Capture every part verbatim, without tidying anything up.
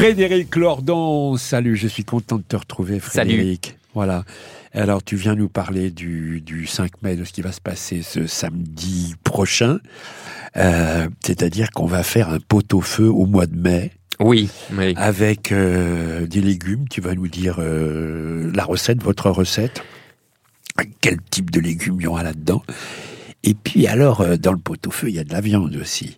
Frédéric Lordon, salut, je suis content de te retrouver, Frédéric. Salut. Voilà. Alors, tu viens nous parler du, du cinq mai, de ce qui va se passer ce samedi prochain. Euh, c'est-à-dire qu'on va faire un pot-au-feu au mois de mai. Oui, oui. Avec euh, des légumes. Tu vas nous dire euh, la recette, votre recette. Quel type de légumes il y aura là-dedans. Et puis alors, euh, dans le pot-au-feu, il y a de la viande aussi.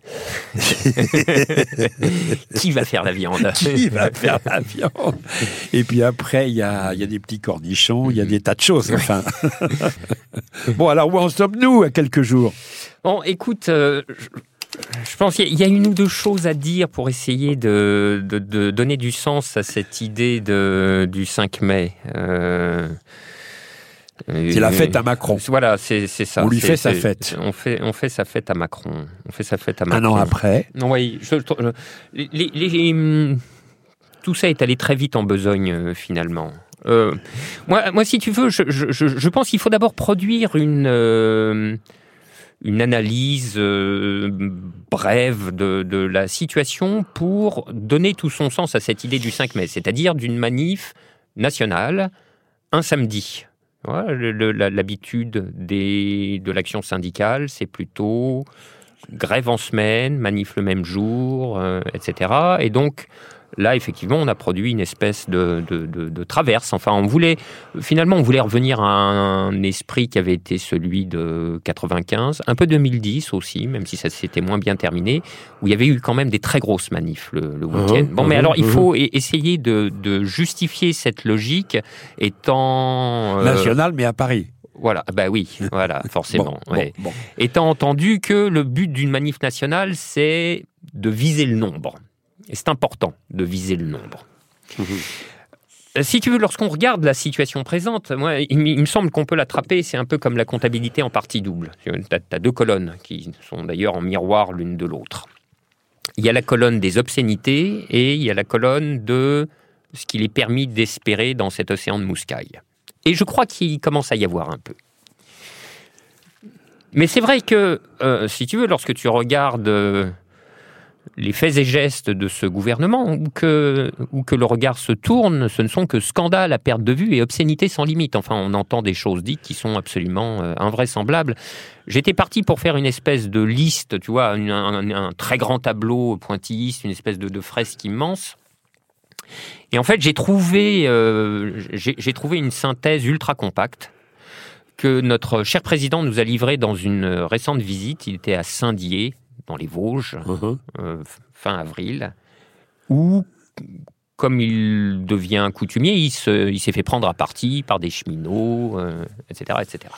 Qui va faire la viande ? Qui va faire la viande ? Et puis après, il y a, il y a des petits cornichons, il y a des tas de choses, enfin. Bon, alors où en sommes-nous à quelques jours ? Bon, écoute... Euh, Je pense qu'il y a une ou deux choses à dire pour essayer de, de, de donner du sens à cette idée de, du cinq mai. Euh, c'est la fête à Macron. Voilà, c'est, c'est ça. On lui c'est, fait sa c'est, fête. On fait, on fait sa fête à Macron. On fait sa fête à Macron. Un an après. Non, oui. Je, je, les, les, les, tout ça est allé très vite en besogne, euh, finalement. Euh, moi, moi, si tu veux, je, je, je pense qu'il faut d'abord produire une... Euh, une analyse euh, brève de, de la situation pour donner tout son sens à cette idée du cinq mai, c'est-à-dire d'une manif nationale un samedi. Voilà, le, le, l'habitude des, de l'action syndicale, c'est plutôt grève en semaine, manif le même jour, euh, et cetera. Et donc, là, effectivement, on a produit une espèce de, de, de, de traverse. Enfin, on voulait, finalement, on voulait revenir à un esprit qui avait été celui de quatre-vingt-quinze, un peu deux mille dix aussi, même si ça s'était moins bien terminé, où il y avait eu quand même des très grosses manifs le, le week-end. Mmh, bon, mais mmh, alors, il faut mmh. essayer de, de justifier cette logique étant... Euh... Nationale, mais à Paris. Voilà, bah oui, voilà, forcément. bon, ouais. bon, bon. Étant entendu que le but d'une manif nationale, c'est de viser le nombre. Et c'est important de viser le nombre. Mmh. Si tu veux, lorsqu'on regarde la situation présente, moi, il, il me semble qu'on peut l'attraper, c'est un peu comme la comptabilité en partie double. Tu as deux colonnes qui sont d'ailleurs en miroir l'une de l'autre. Il y a la colonne des obscénités et il y a la colonne de ce qu'il est permis d'espérer dans cet océan de mouscaille. Et je crois qu'il commence à y avoir un peu. Mais c'est vrai que, euh, si tu veux, lorsque tu regardes... Euh, les faits et gestes de ce gouvernement, où que, où que le regard se tourne, ce ne sont que scandales à perte de vue et obscénités sans limite. Enfin, on entend des choses dites qui sont absolument euh, invraisemblables. J'étais parti pour faire une espèce de liste, tu vois, un, un, un très grand tableau pointilliste, une espèce de, de fresque immense. Et en fait, j'ai trouvé, euh, j'ai, j'ai trouvé une synthèse ultra compacte que notre cher président nous a livrée dans une récente visite. Il était à Saint-Dié, dans les Vosges, uh-huh. euh, fin avril, où, comme il devient coutumier, il, se, il s'est fait prendre à partie par des cheminots, euh, et cetera, et cetera.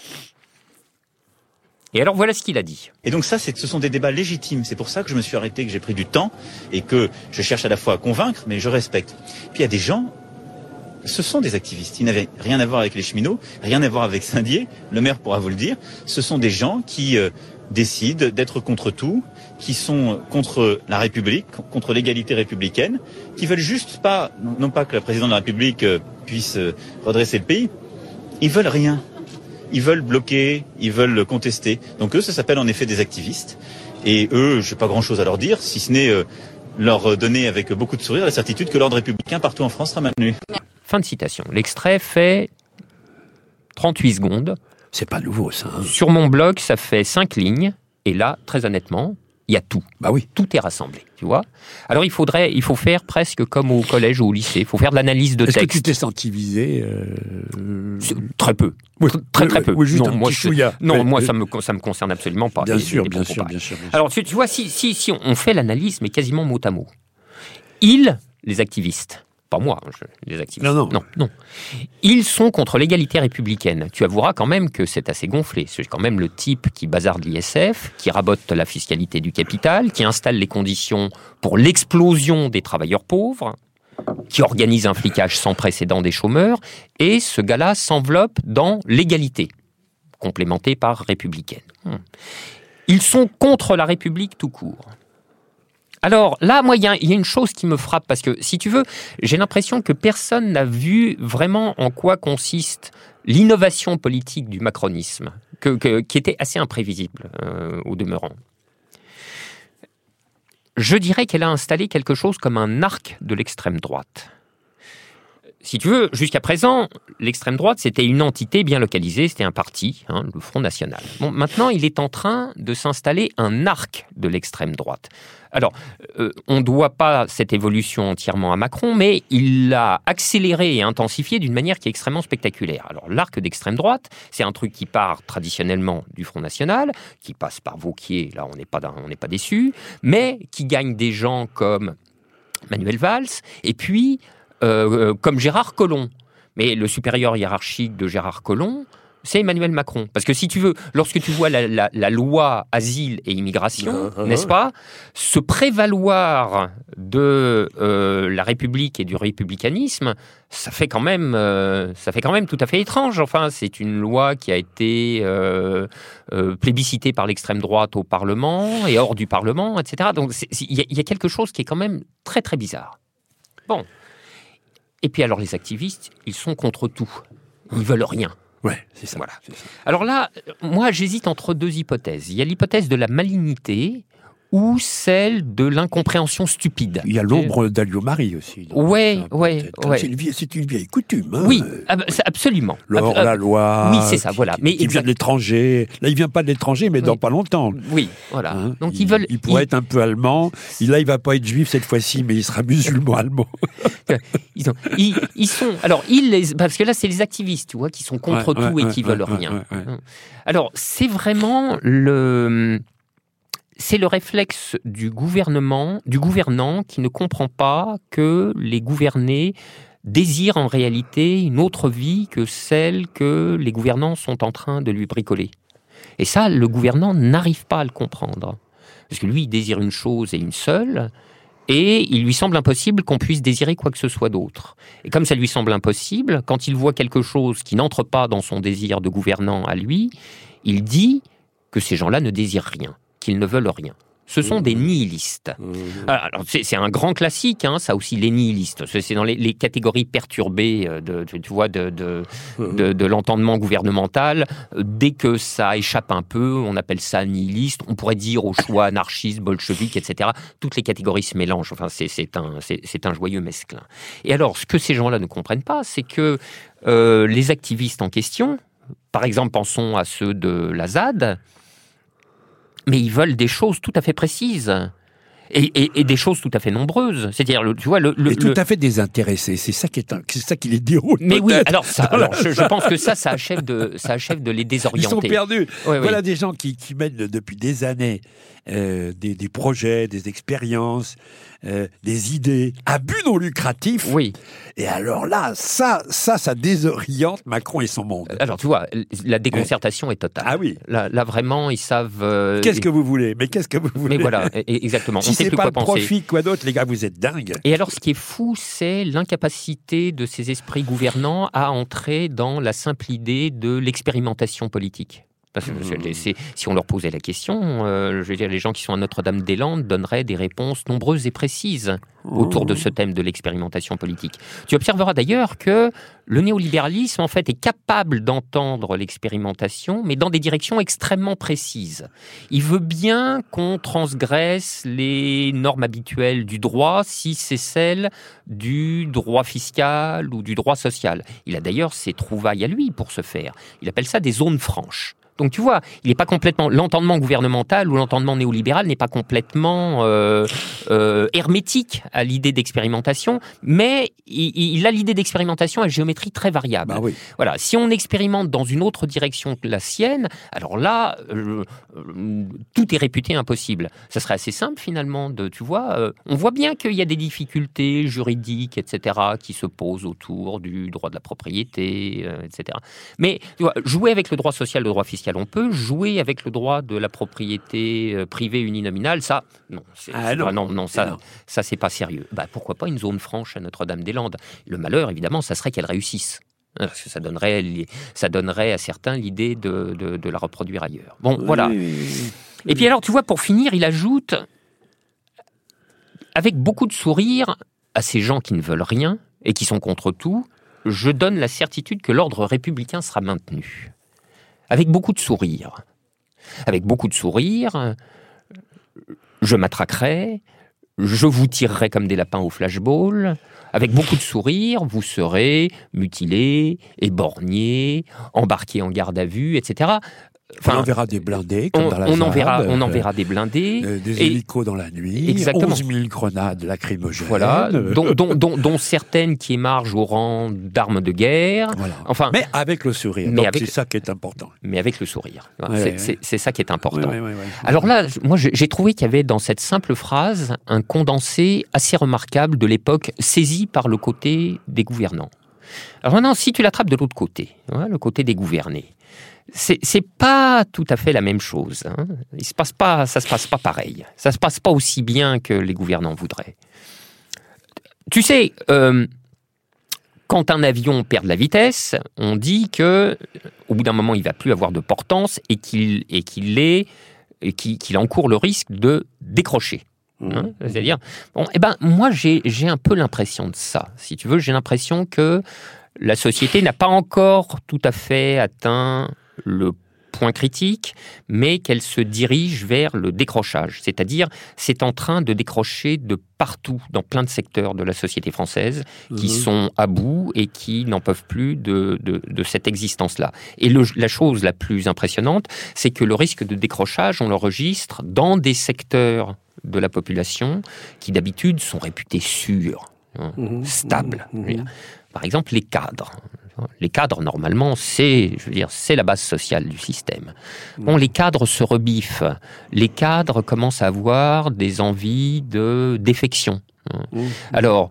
Et alors, voilà ce qu'il a dit. Et donc ça, c'est, ce sont des débats légitimes. C'est pour ça que je me suis arrêté, que j'ai pris du temps, et que je cherche à la fois à convaincre, mais je respecte. Puis il y a des gens... Ce sont des activistes. Ils n'avaient rien à voir avec les cheminots, rien à voir avec Saint-Dié. Le maire pourra vous le dire. Ce sont des gens qui euh, décident d'être contre tout, qui sont contre la République, contre l'égalité républicaine, qui veulent juste pas, non pas que le président de la République euh, puisse euh, redresser le pays, ils veulent rien. Ils veulent bloquer, ils veulent contester. Donc eux, ça s'appelle en effet des activistes. Et eux, je n'ai pas grand-chose à leur dire, si ce n'est euh, leur donner avec beaucoup de sourire la certitude que l'ordre républicain partout en France sera maintenu. Fin de citation. L'extrait fait trente-huit secondes. C'est pas nouveau, ça. Hein. Sur mon blog, ça fait cinq lignes. Et là, très honnêtement, il y a tout. Bah oui. Tout est rassemblé, tu vois. Alors, il faudrait, il faut faire presque comme au collège ou au lycée. Il faut faire de l'analyse de Est-ce texte. Est-ce que tu t'es senti visé euh... Très peu. Oui. Très, très peu. Oui, juste non, un moi, petit chouïa. Non, mais, moi, mais... ça me, ça me concerne absolument pas. Bien les, sûr, les bien, sûr bien sûr, bien sûr. Alors, tu, tu vois, si, si, si on fait l'analyse, mais quasiment mot à mot, ils, les activistes, pas moi, je, les activistes. Non, non. non, non. Ils sont contre l'égalité républicaine. Tu avoueras quand même que c'est assez gonflé. C'est quand même le type qui bazarde l'I S F, qui rabote la fiscalité du capital, qui installe les conditions pour l'explosion des travailleurs pauvres, qui organise un flicage sans précédent des chômeurs, et ce gars-là s'enveloppe dans l'égalité, complémentée par républicaine. Ils sont contre la République tout court. Alors là, moi, il y, y a une chose qui me frappe, parce que, si tu veux, j'ai l'impression que personne n'a vu vraiment en quoi consiste l'innovation politique du macronisme, que, que, qui était assez imprévisible euh, au demeurant. je dirais qu'elle a installé quelque chose comme un arc de l'extrême droite. Si tu veux, jusqu'à présent, l'extrême droite, c'était une entité bien localisée, c'était un parti, hein, le Front National. Bon, maintenant, il est en train de s'installer un arc de l'extrême droite. Alors, euh, on ne doit pas cette évolution entièrement à Macron, mais il l'a accélérée et intensifiée d'une manière qui est extrêmement spectaculaire. Alors, l'arc d'extrême droite, c'est un truc qui part traditionnellement du Front National, qui passe par Wauquiez, là, on n'est pas, on n'est pas déçus, mais qui gagne des gens comme Manuel Valls, et puis euh, comme Gérard Collomb. Mais le supérieur hiérarchique de Gérard Collomb, c'est Emmanuel Macron. Parce que si tu veux, lorsque tu vois la, la, la loi asile et immigration, uh-huh. n'est-ce pas, se prévaloir de euh, la République et du républicanisme, ça fait quand même, euh, ça fait quand même tout à fait étrange. Enfin, c'est une loi qui a été euh, euh, plébiscitée par l'extrême droite au Parlement et hors du Parlement, et cetera. Donc, il y, y a quelque chose qui est quand même très très bizarre. Bon. Et puis alors, les activistes, ils sont contre tout. Ils veulent rien. Ouais, c'est ça, voilà. c'est ça. Alors là, moi, j'hésite entre deux hypothèses. Il y a l'hypothèse de la malignité ou celle de l'incompréhension stupide. Il y a l'ombre d'Alliomarie aussi. Oui, oui, oui. C'est une vieille, c'est une vieille coutume. Hein. Oui, absolument. L'or, la loi. Oui, c'est ça, voilà. Qui, mais qui vient de l'étranger. Là, il vient pas de l'étranger, mais oui. dans pas longtemps. Oui, voilà. Hein, Donc il, ils veulent. Il pourrait ils... être un peu allemand. Il, là, il va pas être juif cette fois-ci, mais il sera musulman allemand. ils, ont, ils, ils sont. Alors, ils les, parce que là, c'est les activistes, tu vois, qui sont contre ouais, tout ouais, et qui ouais, veulent ouais, rien. Ouais, ouais. Alors, c'est vraiment le. C'est le réflexe du gouvernement, du gouvernant qui ne comprend pas que les gouvernés désirent en réalité une autre vie que celle que les gouvernants sont en train de lui bricoler. Et ça, le gouvernant n'arrive pas à le comprendre. Parce que lui, il désire une chose et une seule, et il lui semble impossible qu'on puisse désirer quoi que ce soit d'autre. Et comme ça lui semble impossible, quand il voit quelque chose qui n'entre pas dans son désir de gouvernant à lui, il dit que ces gens-là ne désirent rien. Qu'ils ne veulent rien. Ce sont mmh. des nihilistes. Mmh. Alors, c'est, c'est un grand classique, hein, ça aussi, les nihilistes. C'est dans les, les catégories perturbées de, de, tu vois, de, de, mmh. de, de l'entendement gouvernemental. Dès que ça échappe un peu, on appelle ça nihiliste. On pourrait dire au choix anarchiste, bolchevique, et cetera. Toutes les catégories se mélangent. Enfin, c'est, c'est, un, c'est, c'est un joyeux mesclin. Et alors, ce que ces gens-là ne comprennent pas, c'est que euh, les activistes en question, par exemple, pensons à ceux de la Z A D, mais ils veulent des choses tout à fait précises. Et, et, et des choses tout à fait nombreuses. C'est-à-dire, le, tu vois, le, le, et tout le... à fait désintéressés. C'est ça qui est, un, c'est ça qui les déroule. Mais peut-être. oui, alors, ça, alors je, je pense que ça, ça achève de, ça achève de les désorienter. Ils sont perdus. Oui, voilà oui. des gens qui, qui mènent depuis des années euh, des, des projets, des expériences, euh, des idées à but non lucratif. Oui. Et alors là, ça, ça, ça désoriente Macron et son monde. Alors, tu vois, la déconcertation est totale. Ah oui. Là, là vraiment, ils savent. Euh, qu'est-ce que vous voulez ? Mais qu'est-ce que vous voulez ? Mais voilà, exactement. Si on sait c'est plus pas quoi le penser. profit, quoi d'autre, les gars, vous êtes dingues. Et alors, ce qui est fou, c'est l'incapacité de ces esprits gouvernants à entrer dans la simple idée de l'expérimentation politique. Parce que mmh. c'est, si on leur posait la question, euh, je veux dire, les gens qui sont à Notre-Dame-des-Landes donneraient des réponses nombreuses et précises autour de ce thème de l'expérimentation politique. Tu observeras d'ailleurs que le néolibéralisme, en fait, est capable d'entendre l'expérimentation, mais dans des directions extrêmement précises. Il veut bien qu'on transgresse les normes habituelles du droit si c'est celles du droit fiscal ou du droit social. Il a d'ailleurs ses trouvailles à lui pour ce faire. Il appelle ça des zones franches. Donc tu vois, il n'est pas complètement l'entendement gouvernemental ou l'entendement néolibéral n'est pas complètement euh, euh, hermétique à l'idée d'expérimentation, mais il, il a l'idée d'expérimentation à géométrie très variable. Bah oui. Voilà, si on expérimente dans une autre direction que la sienne, alors là, euh, euh, tout est réputé impossible. Ça serait assez simple finalement. De, tu vois, euh, on voit bien qu'il y a des difficultés juridiques, et cetera, qui se posent autour du droit de la propriété, euh, et cetera. Mais tu vois, jouer avec le droit social, le droit fiscal. On peut jouer avec le droit de la propriété privée uninominale, ça, non, c'est, ah c'est non. Pas, non, non, ça, non. ça c'est pas sérieux. Bah, pourquoi pas une zone franche à Notre-Dame-des-Landes ? Le malheur, évidemment, ça serait qu'elle réussisse. Parce que ça donnerait, ça donnerait à certains l'idée de, de, de la reproduire ailleurs. Bon, oui, voilà. Oui, oui. Et puis alors, tu vois, pour finir, il ajoute, avec beaucoup de sourire, à ces gens qui ne veulent rien et qui sont contre tout, je donne la certitude que l'ordre républicain sera maintenu. Avec beaucoup de sourire. Avec beaucoup de sourire, je matraquerai, je vous tirerai comme des lapins au flashball, avec beaucoup de sourires, vous serez mutilés, éborgnés, embarqués en garde à vue, et cetera. Enfin, on en verra des blindés, comme on, dans la on en verra, Zab, on en verra des blindés. Euh, des hélicos dans la nuit, exactement. onze mille grenades lacrymogènes. Voilà, dont, dont, dont, dont certaines qui émargent au rang d'armes de guerre. Voilà. Enfin, mais avec le sourire, donc avec, c'est ça qui est important. Mais avec le sourire, ouais, c'est, ouais. c'est, c'est ça qui est important. Ouais, ouais, ouais, ouais. Alors là, moi j'ai trouvé qu'il y avait dans cette simple phrase un condensé assez remarquable de l'époque saisi par le côté des gouvernants. Alors maintenant, si tu l'attrapes de l'autre côté, hein, le côté des gouvernés, C'est, c'est pas tout à fait la même chose. Hein. Il se passe pas, ça se passe pas pareil. Ça se passe pas aussi bien que les gouvernants voudraient. Tu sais, euh, quand un avion perd de la vitesse, on dit que au bout d'un moment, il va plus avoir de portance et qu'il et qu'il est et qu'il, qu'il encourt le risque de décrocher. Hein, c'est-à-dire, bon, eh ben, moi, j'ai, j'ai un peu l'impression de ça. Si tu veux, j'ai l'impression que la société n'a pas encore tout à fait atteint le point critique, mais qu'elle se dirige vers le décrochage. C'est-à-dire, c'est en train de décrocher de partout, dans plein de secteurs de la société française, qui mmh. sont à bout et qui n'en peuvent plus de, de, de cette existence-là. Et le, la chose la plus impressionnante, c'est que le risque de décrochage, on l'enregistre dans des secteurs de la population qui, d'habitude, sont réputés sûrs, hein, mmh. stables. Mmh. Par exemple, les cadres. Les cadres, normalement, c'est, je veux dire, c'est la base sociale du système. Bon, les cadres se rebiffent. Les cadres commencent à avoir des envies de défection. Alors,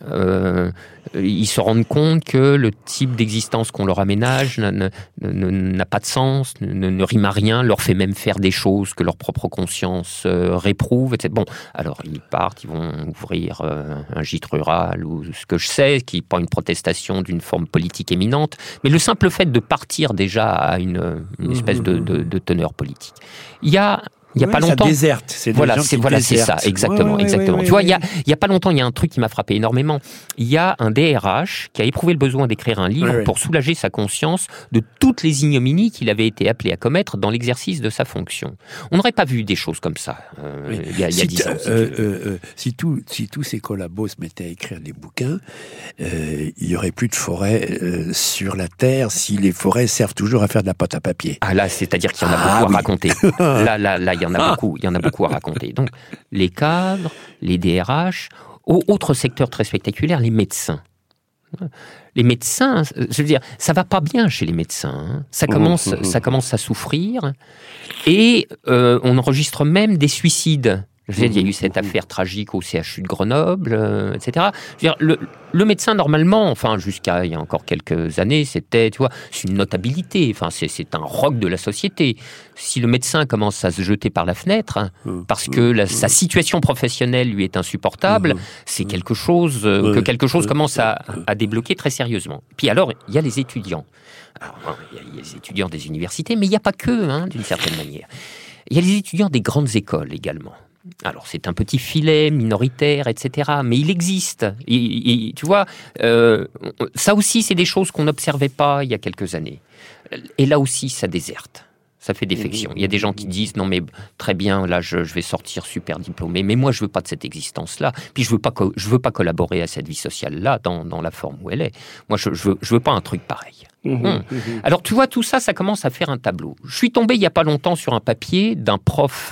euh, ils se rendent compte que le type d'existence qu'on leur aménage n'a, n'a, n'a pas de sens, ne, ne rime à rien, leur fait même faire des choses que leur propre conscience euh, réprouve, et cetera. Bon, alors ils partent, ils vont ouvrir euh, un gîte rural ou ce que je sais, qui n'est pas une protestation d'une forme politique éminente, mais le simple fait de partir déjà à une, une espèce de, de, de teneur politique. Il y a Il y a oui, pas longtemps. Ça déserte. C'est voilà, des gens c'est qui voilà, c'est ça, exactement, ouais, exactement. Ouais, ouais, tu vois, ouais. il y a, il y a pas longtemps, il y a un truc qui m'a frappé énormément. Il y a un D R H qui a éprouvé le besoin d'écrire un livre ouais, ouais. pour soulager sa conscience de toutes les ignominies qu'il avait été appelé à commettre dans l'exercice de sa fonction. On n'aurait pas vu des choses comme ça euh, oui. il y a, il y a si dix ans. Si, euh, euh, si, tout, si tous ces collabos se mettaient à écrire des bouquins, euh, il y aurait plus de forêts euh, sur la terre si les forêts servent toujours à faire de la pâte à papier. Ah là, c'est-à-dire qu'il y en a ah, beaucoup oui. à raconter. là, là, là, il y en a beaucoup. Il y en a beaucoup à raconter. Donc, les cadres, les D R H, autre secteur très spectaculaire, les médecins. Les médecins, je veux dire, ça va pas bien chez les médecins. Hein. Ça commence, mmh, mmh. ça commence à souffrir, et euh, on enregistre même des suicides. Je veux dire, il y a eu cette affaire tragique au C H U de Grenoble, euh, et cetera. Je veux dire, le, le médecin, normalement, enfin, jusqu'à il y a encore quelques années, c'était, tu vois, c'est une notabilité. Enfin, c'est, c'est un roc de la société. Si le médecin commence à se jeter par la fenêtre, hein, parce que la, sa situation professionnelle lui est insupportable, c'est quelque chose euh, que quelque chose commence à, à débloquer très sérieusement. Puis alors, il y a les étudiants. Alors, il y a les étudiants des universités, mais il n'y a pas que, hein, d'une certaine manière. Il y a les étudiants des grandes écoles également. Alors, c'est un petit filet minoritaire, et cetera. Mais il existe. Et, et, tu vois, euh, ça aussi, c'est des choses qu'on n'observait pas il y a quelques années. Et là aussi, ça déserte. Ça fait défection. Il y a des gens qui disent, non mais très bien, là, je, je vais sortir super diplômé, mais moi, je veux pas de cette existence-là. Puis, je veux pas, co- je veux pas collaborer à cette vie sociale-là dans, dans la forme où elle est. Moi, je, je, veux, je veux pas un truc pareil. Mmh, mmh. Alors, tu vois, tout ça, ça commence à faire un tableau. Je suis tombé il y a pas longtemps sur un papier d'un prof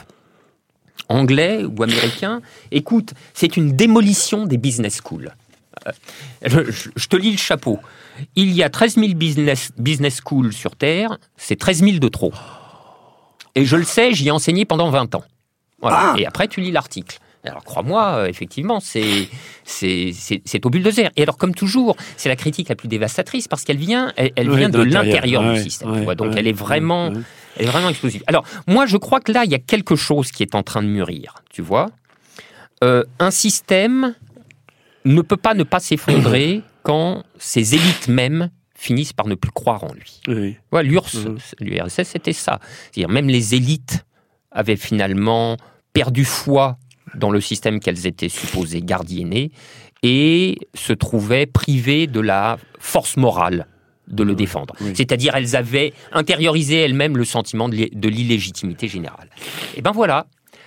anglais ou américain. Écoute, c'est une démolition des business schools. Euh, je, je te lis le chapeau. Il y a treize mille business, business schools sur Terre, c'est treize mille de trop. Et je le sais, j'y ai enseigné pendant vingt ans. Voilà. Ah. Et après, tu lis l'article. Alors, crois-moi, euh, effectivement, c'est, c'est, c'est, c'est au bulldozer. Et alors, comme toujours, c'est la critique la plus dévastatrice parce qu'elle vient, elle, elle ouais, vient de l'intérieur ouais, du système. Ouais, tu vois, donc, ouais, elle est vraiment... Ouais. Elle est vraiment explosive. Alors, moi, je crois que là, il y a quelque chose qui est en train de mûrir, tu vois. Euh, un système ne peut pas ne pas s'effondrer quand ses élites mêmes finissent par ne plus croire en lui. Oui. Ouais, l'U R S S, mmh. l'U R S S, c'était ça. C'est-à-dire, même les élites avaient finalement perdu foi dans le système qu'elles étaient supposées gardienner et se trouvaient privées de la force morale de le défendre. Oui. C'est-à-dire, elles avaient intériorisé elles-mêmes le sentiment de l'illégitimité générale. Et ben voilà.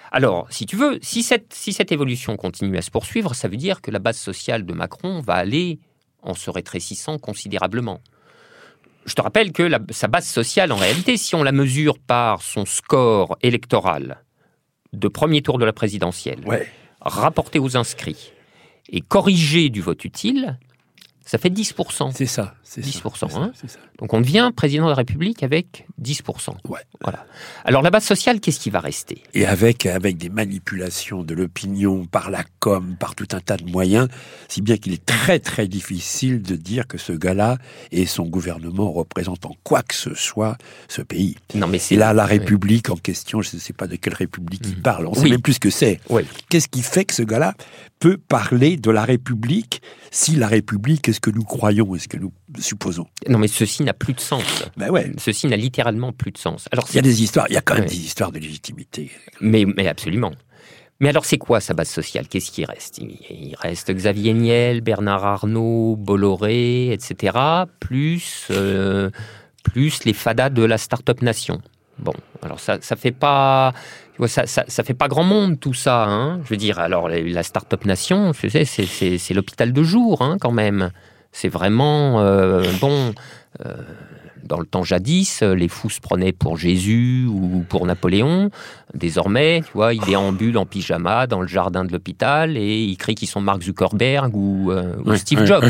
Alors, si tu veux, si cette, si cette évolution continue à se poursuivre, ça veut dire que la base sociale de Macron va aller en se rétrécissant considérablement. Je te rappelle que la, sa base sociale, en réalité, si on la mesure par son score électoral de premier tour de la présidentielle, ouais. rapporté aux inscrits et corrigé du vote utile, ça fait dix pour cent. C'est ça. C'est dix pour cent. ça, Hein. c'est ça. Donc on devient président de la République avec dix pour cent. Ouais. Voilà. Alors la base sociale, qu'est-ce qui va rester ? Et avec, avec des manipulations de l'opinion par la com, par tout un tas de moyens, si bien qu'il est très très difficile de dire que ce gars-là et son gouvernement représentent en quoi que ce soit ce pays. Non, mais c'est... Et là, la République en question, je ne sais pas de quelle République il parle, on ne sait Oui. même plus ce que c'est. Oui. Qu'est-ce qui fait que ce gars-là peut parler de la République si la République est ce que nous croyons et ce que nous supposons? Non, mais ceci n'a plus de sens. Ben ouais. Ceci n'a littéralement plus de sens. Alors, Il y a des histoires, il y a quand même Ouais. des histoires de légitimité. Mais, mais absolument. Mais alors, c'est quoi sa base sociale ? Qu'est-ce qui reste ? Il il reste Xavier Niel, Bernard Arnault, Bolloré, et cetera, plus, euh, plus les fadas de la Start-up Nation. Bon, alors ça, ça fait pas... Tu vois, ça, ça, ça fait pas grand monde, tout ça. Hein. Je veux dire, alors, la Start-up Nation, je sais, c'est, c'est, c'est l'hôpital de jour, hein, quand même. C'est vraiment... Euh, bon... Euh, Dans le temps jadis, les fous se prenaient pour Jésus ou pour Napoléon. Désormais, tu vois, ils déambulent en pyjama dans le jardin de l'hôpital et ils crient qu'ils sont Mark Zuckerberg ou, euh, ou Ouais, Steve ouais. Jobs.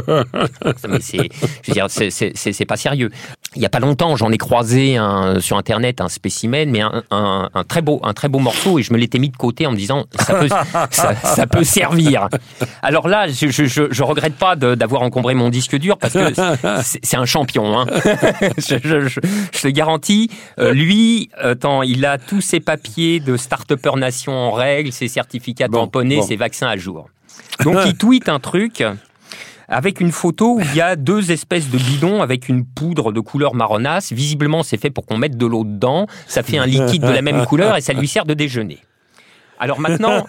Mais c'est, je veux dire, c'est, c'est, c'est, c'est pas sérieux. Il y a pas longtemps, j'en ai croisé un, sur Internet un spécimen, mais un, un, un très beau, un très beau morceau, et je me l'étais mis de côté en me disant ça peut, ça, ça peut servir. Alors là, je, je, je, je regrette pas de, d'avoir encombré mon disque dur parce que c'est, c'est un champion. Hein. je, je, je, je te garantis, euh, lui, attends, il a tous ses papiers de Start-Upper Nation en règle, ses certificats Bon, tamponnés, bon. ses vaccins à jour. Donc il tweet un truc avec une photo où il y a deux espèces de bidons avec une poudre de couleur marronasse. Visiblement, c'est fait pour qu'on mette de l'eau dedans. Ça fait un liquide de la même couleur et ça lui sert de déjeuner. Alors maintenant,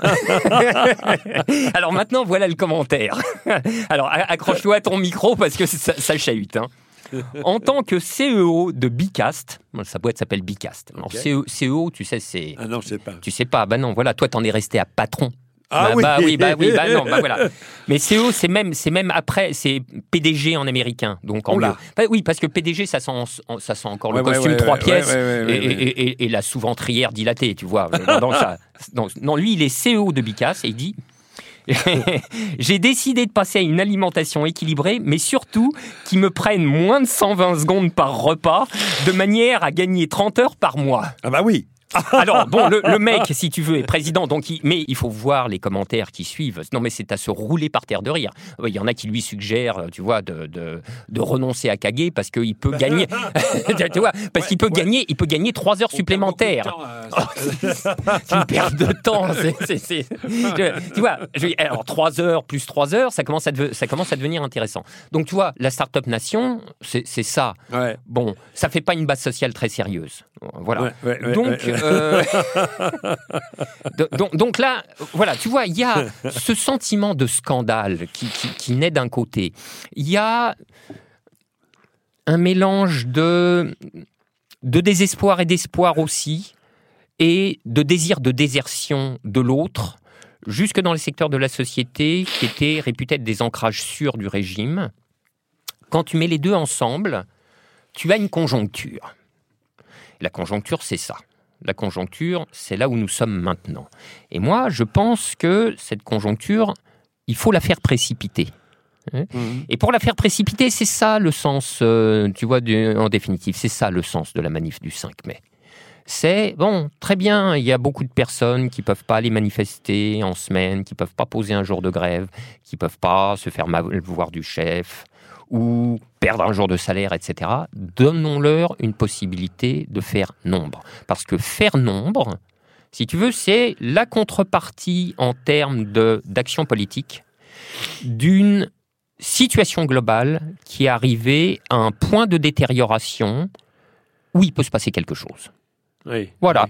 alors maintenant, voilà le commentaire. Alors accroche-toi à ton micro parce que ça, ça chahute. Hein. En tant que C E O de Bicast, sa boîte s'appelle Bicast. Alors Okay. C E O, C E O, tu sais, c'est... Ah non, je sais pas. Tu sais pas, bah non, voilà, toi t'en es resté à patron. Ah bah, oui. bah oui, bah oui, bah non, bah voilà. Mais C E O, c'est même, c'est même après, c'est P D G en américain, donc en Oula. bleu. Bah oui, parce que P D G, ça sent, ça sent encore le Ouais, ouais, costume ouais, trois ouais, pièces ouais, ouais, ouais, et, ouais. et, et, et la sous-ventrière dilatée, tu vois. Donc, ça, donc, non, lui, il est C E O de Bicast et il dit. J'ai décidé de passer à une alimentation équilibrée, mais surtout qui me prenne moins de cent vingt secondes par repas, de manière à gagner trente heures par mois. Ah bah oui. Alors, bon, le, le mec, si tu veux, est président, donc il, mais il faut voir les commentaires qui suivent. Non, mais c'est à se rouler par terre de rire. Il y en a qui lui suggèrent, tu vois, de, de, de renoncer à caguer parce qu'il peut gagner, tu vois, parce Ouais, qu'il peut ouais. gagner, il peut gagner trois heures supplémentaires. C'est une perte de temps. C'est, c'est, c'est... Je- tu vois, je- alors trois heures plus trois heures, ça commence à, deve- ça commence à devenir intéressant. Donc, tu vois, la Start-up Nation, c'est, c'est ça. Ouais. Bon, ça fait pas une base sociale très sérieuse. Voilà. Ouais, ouais, ouais, donc, ouais, ouais. euh, do- donc, donc là, voilà, tu vois, il y a ce sentiment de scandale qui, qui, qui naît d'un côté. Il y a un mélange de, de désespoir et d'espoir aussi, et de désir de désertion de l'autre, jusque dans les secteurs de la société qui étaient réputés être des ancrages sûrs du régime. Quand tu mets les deux ensemble, tu as une conjoncture. La conjoncture, c'est ça. La conjoncture, c'est là où nous sommes maintenant. Et moi, je pense que cette conjoncture, il faut la faire précipiter. Hein ? Mmh. Et pour la faire précipiter, c'est ça le sens, euh, tu vois, du- en définitive, c'est ça le sens de la manif du cinq mai. C'est, bon, très bien, il y a beaucoup de personnes qui ne peuvent pas aller manifester en semaine, qui ne peuvent pas poser un jour de grève, qui ne peuvent pas se faire ma- voir du chef, ou perdre un jour de salaire, et cetera. Donnons-leur une possibilité de faire nombre. Parce que faire nombre, si tu veux, c'est la contrepartie en termes de, d'action politique d'une situation globale qui est arrivée à un point de détérioration où il peut se passer quelque chose. Oui. Voilà. Oui, oui.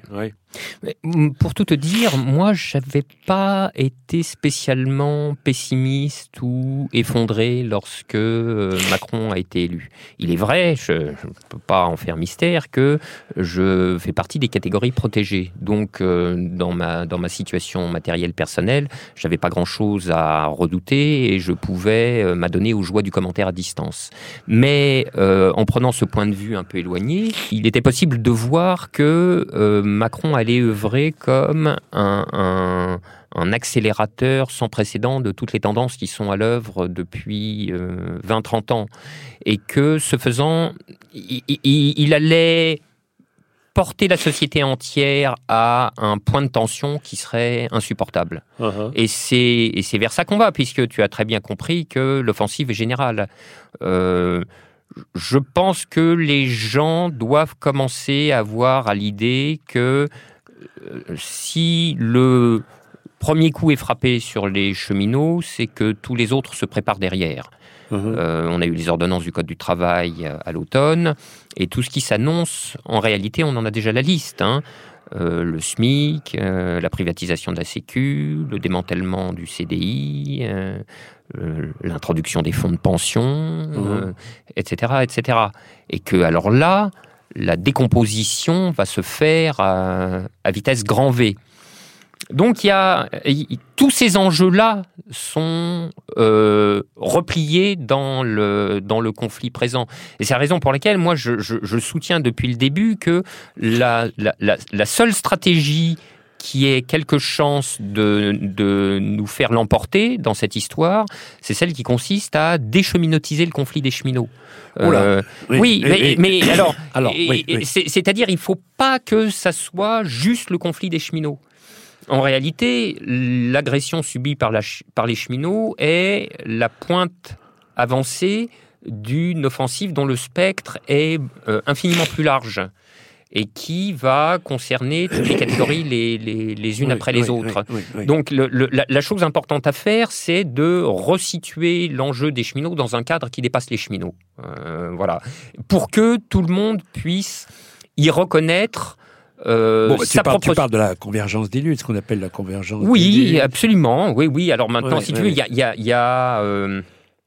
Pour tout te dire, moi, j'avais pas été spécialement pessimiste ou effondré lorsque Macron a été élu. Il est vrai, je ne peux pas en faire mystère, que je fais partie des catégories protégées. Donc, euh, dans ma dans ma situation matérielle personnelle, j'avais pas grand-chose à redouter et je pouvais euh, m'adonner aux joies du commentaire à distance. Mais euh, en prenant ce point de vue un peu éloigné, il était possible de voir que euh, Macron allait œuvrer comme un, un, un accélérateur sans précédent de toutes les tendances qui sont à l'œuvre depuis euh, vingt à trente ans. Et que, ce faisant, il, il, il allait porter la société entière à un point de tension qui serait insupportable. Uh-huh. Et c'est, et c'est vers ça qu'on va, puisque tu as très bien compris que l'offensive est générale. Euh, je pense que les gens doivent commencer à avoir à l'idée que si le premier coup est frappé sur les cheminots, c'est que tous les autres se préparent derrière. Mmh. Euh, on a eu les ordonnances du Code du travail à l'automne, et tout ce qui s'annonce, en réalité, on en a déjà la liste. Hein. Euh, le SMIC, euh, la privatisation de la Sécu, le démantèlement du C D I, euh, euh, l'introduction des fonds de pension, mmh. euh, et cetera, et cetera. Et que, alors là, la décomposition va se faire à, à vitesse grand V. Donc, il y a, y, tous ces enjeux-là sont euh, repliés dans le, dans le conflit présent. Et c'est la raison pour laquelle, moi, je, je, je soutiens depuis le début que la, la, la, la seule stratégie qui ait quelque chance de, de nous faire l'emporter dans cette histoire, c'est celle qui consiste à décheminotiser le conflit des cheminots. Euh, oui, oui, mais, et, mais alors, alors oui, oui. C'est, c'est-à-dire, il ne faut pas que ça soit juste le conflit des cheminots. En réalité, l'agression subie par, la, par les cheminots est la pointe avancée d'une offensive dont le spectre est euh, infiniment plus large et qui va concerner toutes les catégories les, les, les unes oui, après les oui, autres. Oui, oui, oui. Donc le, le, la, la chose importante à faire, c'est de resituer l'enjeu des cheminots dans un cadre qui dépasse les cheminots. Euh, voilà. Pour que tout le monde puisse y reconnaître Euh, bon, tu, parles, propre... tu parles de la convergence des luttes, ce qu'on appelle la convergence oui, des luttes. Oui, absolument. Oui, oui. Alors maintenant, ouais, si ouais, tu veux, il ouais. y a, y a, y a euh,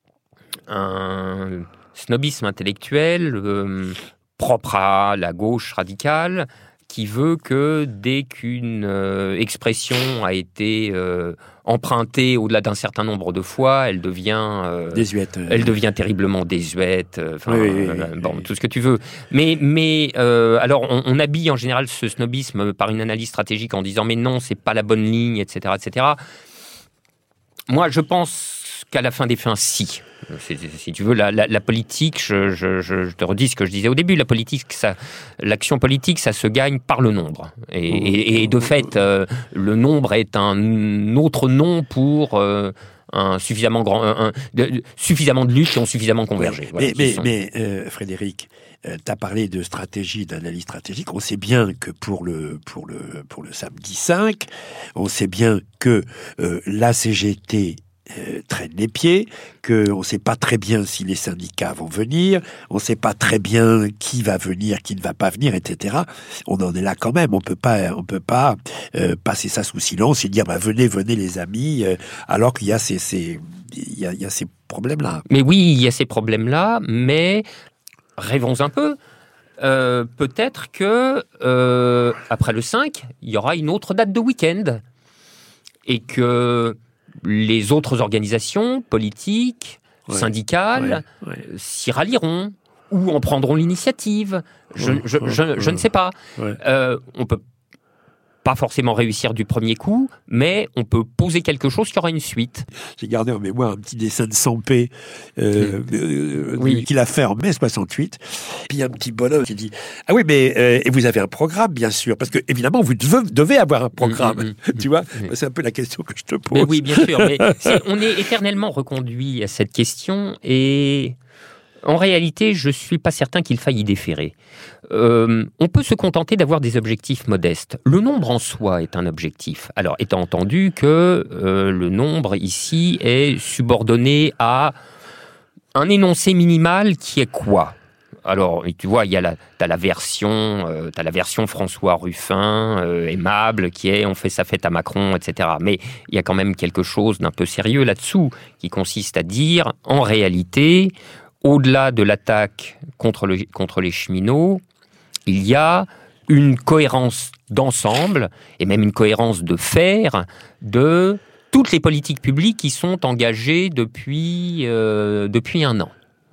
un snobisme intellectuel euh, propre à la gauche radicale qui veut que dès qu'une euh, expression a été euh, empruntée au-delà d'un certain nombre de fois, elle devient euh, désuète. Euh... Elle devient terriblement désuète. Enfin, oui, oui, euh, oui, bon, oui. tout ce que tu veux. Mais, mais euh, alors, on, on habille en général ce snobisme par une analyse stratégique en disant mais non, c'est pas la bonne ligne, et cetera, et cetera. Moi, je pense qu'à la fin des fins, si. C'est, si tu veux, la, la, la politique, je, je, je te redis ce que je disais au début, la politique, ça, l'action politique, ça se gagne par le nombre. Et, et, et de fait, euh, le nombre est un autre nom pour euh, un suffisamment grand, un, un, de, suffisamment de luttes qui ont suffisamment convergé. Oui, voilà, mais, mais, sont... mais euh, Frédéric, euh, tu as parlé de stratégie, d'analyse stratégique. On sait bien que pour le, pour le, pour le samedi cinq, on sait bien que euh, la C G T Euh, traîne les pieds, qu'on ne sait pas très bien si les syndicats vont venir, on ne sait pas très bien qui va venir, qui ne va pas venir, et cetera. On en est là quand même, on peut pas, on peut pas euh, passer ça sous silence et dire bah, venez, venez les amis, euh, alors qu'il y a ces, ces, il y a, il y a ces problèmes-là. Mais oui, il y a ces problèmes-là, mais rêvons un peu. Euh, peut-être que euh, après le cinq, il y aura une autre date de week-end et que les autres organisations politiques, ouais, syndicales, ouais, ouais. s'y rallieront ou en prendront l'initiative. Je, ouais, je, je, ouais, je ne sais pas. Ouais. Euh, on peut pas forcément réussir du premier coup, mais on peut poser quelque chose qui aura une suite. J'ai gardé en mémoire un petit dessin de Sampé euh, mmh. euh, oui. qu'il a fait en mai soixante-huit. Puis il y a un petit bonhomme qui dit « Ah oui, mais euh, et vous avez un programme, bien sûr, parce que évidemment, vous devez, devez avoir un programme. Mmh, mmh, » Tu vois, mmh. C'est un peu la question que je te pose. Mais oui, bien sûr. Mais c'est, on est éternellement reconduit à cette question et... En réalité, je ne suis pas certain qu'il faille y déférer. Euh, on peut se contenter d'avoir des objectifs modestes. Le nombre en soi est un objectif. Alors, étant entendu que euh, le nombre ici est subordonné à un énoncé minimal qui est quoi ? alors, tu vois, il y a la, t'as la version, euh, t'as la version François Ruffin, euh, aimable, qui est on fait sa fête à Macron, et cetera. Mais il y a quand même quelque chose d'un peu sérieux là-dessous, qui consiste à dire, en réalité, au-delà de l'attaque contre, le, contre les cheminots, il y a une cohérence d'ensemble, et même une cohérence de faire, de toutes les politiques publiques qui sont engagées depuis, euh, depuis un an.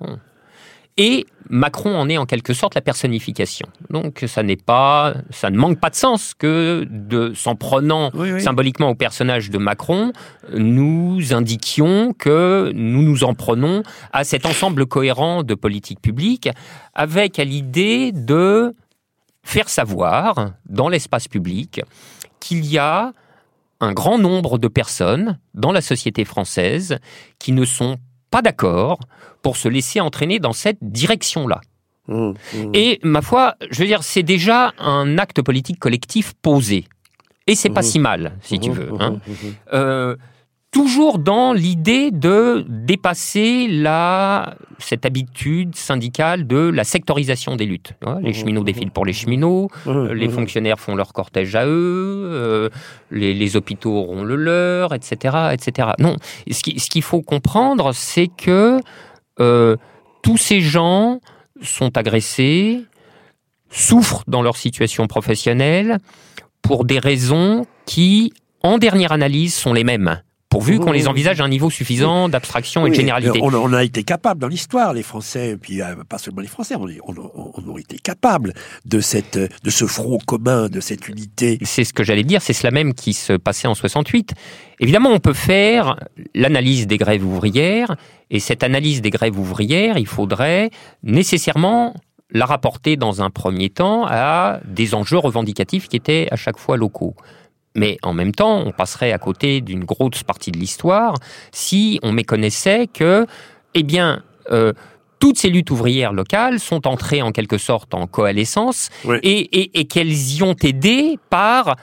Et Macron en est en quelque sorte la personnification. Donc ça n'est pas, ça ne manque pas de sens que, de, s'en prenant oui, oui. symboliquement au personnage de Macron, nous indiquions que nous nous en prenons à cet ensemble cohérent de politiques publiques, avec à l'idée de faire savoir dans l'espace public qu'il y a un grand nombre de personnes dans la société française qui ne sont pas d'accord pour se laisser entraîner dans cette direction-là. Mmh, mmh. Et ma foi, je veux dire, c'est déjà un acte politique collectif posé. Et c'est mmh. pas si mal, si mmh. tu veux. Hein. Mmh. Euh, toujours dans l'idée de dépasser la, cette habitude syndicale de la sectorisation des luttes. Les cheminots défilent pour les cheminots, les fonctionnaires font leur cortège à eux, euh, les, les hôpitaux auront le leur, et cetera, et cetera. Non, ce, qui, ce qu'il faut comprendre, c'est que euh, tous ces gens sont agressés, souffrent dans leur situation professionnelle pour des raisons qui, en dernière analyse, sont les mêmes. Pourvu qu'on les envisage à un niveau suffisant d'abstraction oui, et de généralité. On, on a été capable dans l'histoire, les Français, puis euh, pas seulement les Français, on, on, on a été capable de, cette, de ce front commun, de cette unité. C'est ce que j'allais dire, c'est cela même qui se passait en soixante-huit. Évidemment, on peut faire l'analyse des grèves ouvrières, et cette analyse des grèves ouvrières, il faudrait nécessairement la rapporter dans un premier temps à des enjeux revendicatifs qui étaient à chaque fois locaux. Mais en même temps, on passerait à côté d'une grosse partie de l'histoire si on méconnaissait que, eh bien, euh, toutes ces luttes ouvrières locales sont entrées en quelque sorte en coalescence oui. et, et, et qu'elles y ont aidé par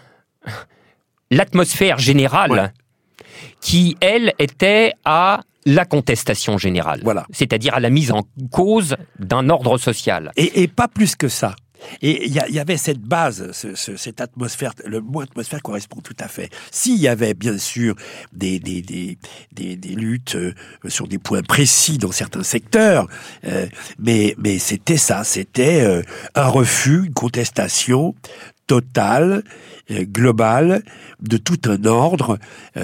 l'atmosphère générale ouais. qui, elle, était à la contestation générale. Voilà. C'est-à-dire à la mise en cause d'un ordre social. Et, et pas plus que ça. Et il y, y avait cette base, ce, ce, cette atmosphère, le mot atmosphère correspond tout à fait. S'il y avait bien sûr des, des, des, des, des luttes euh, sur des points précis dans certains secteurs, euh, mais, mais c'était ça, c'était euh, un refus, une contestation totale, euh, globale, de tout un ordre,